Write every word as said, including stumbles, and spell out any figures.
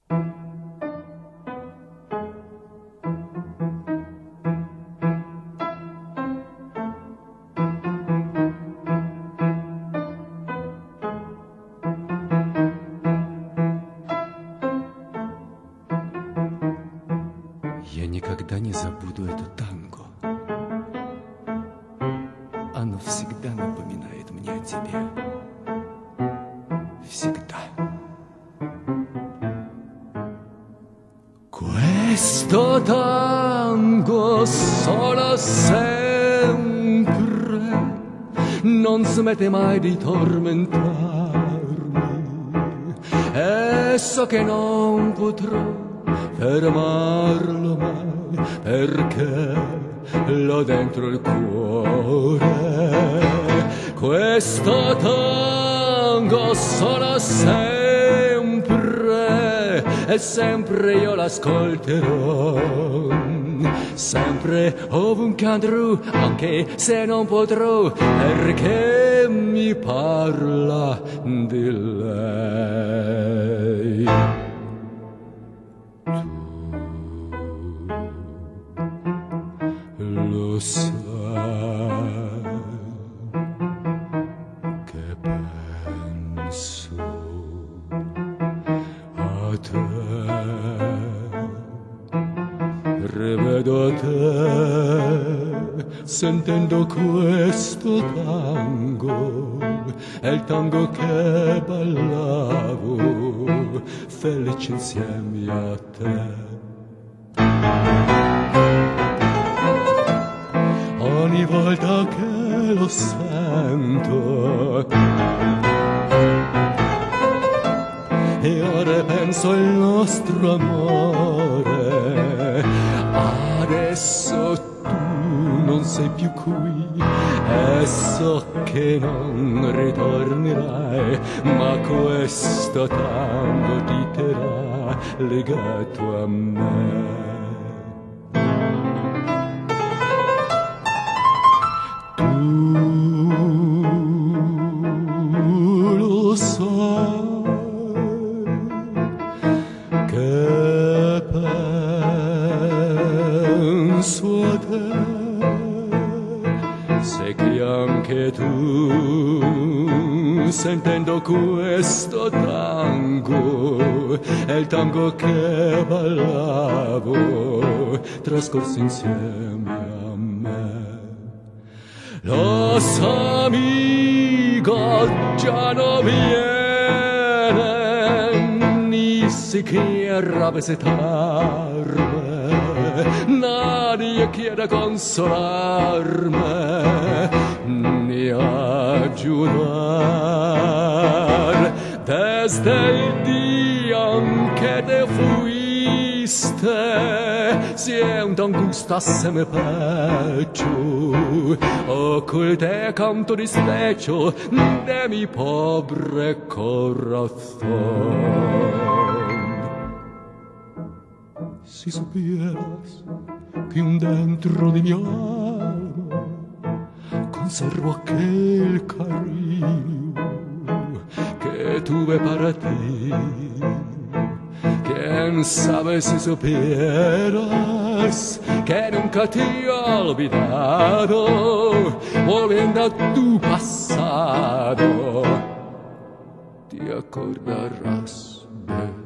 Я никогда не забуду это танго. Оно всегда напоминает мне о тебе. Всегда. Questo tango solo sempre non smette mai di tormentarmi e so che non potrò fermarlo mai perché l'ho dentro il cuore. Questo tango solo sempre e sempre io l'ascolterò, sempre ovunque andrò, anche se non potrò, perché mi parla di lei. Lo sai che penso a te, rivedo te sentendo questo tango, è il tango che ballavo felice insieme a te. Ogni volta che lo sento e ora penso al nostro amore, adesso tu non sei più qui e so che non ritornerai, ma questo tango ti terrà legato a me. Che penso a te, sai che anche tu, sentendo questo tango, è il tango che ballavo, trascorso insieme a me. Lo so, amico, già non viene siquiera a visitarme, nadie quiere consolarme ni ayudar. Desde el día en que te fuiste, siento angustia se me pecho, occulte canto di specchio de mi pobre corazón. Si supieras que un dentro de mi alma conservo aquel cariño que tuve para ti, quién sabe si supieras que nunca te he olvidado, volviendo a tu pasado, te acordarás de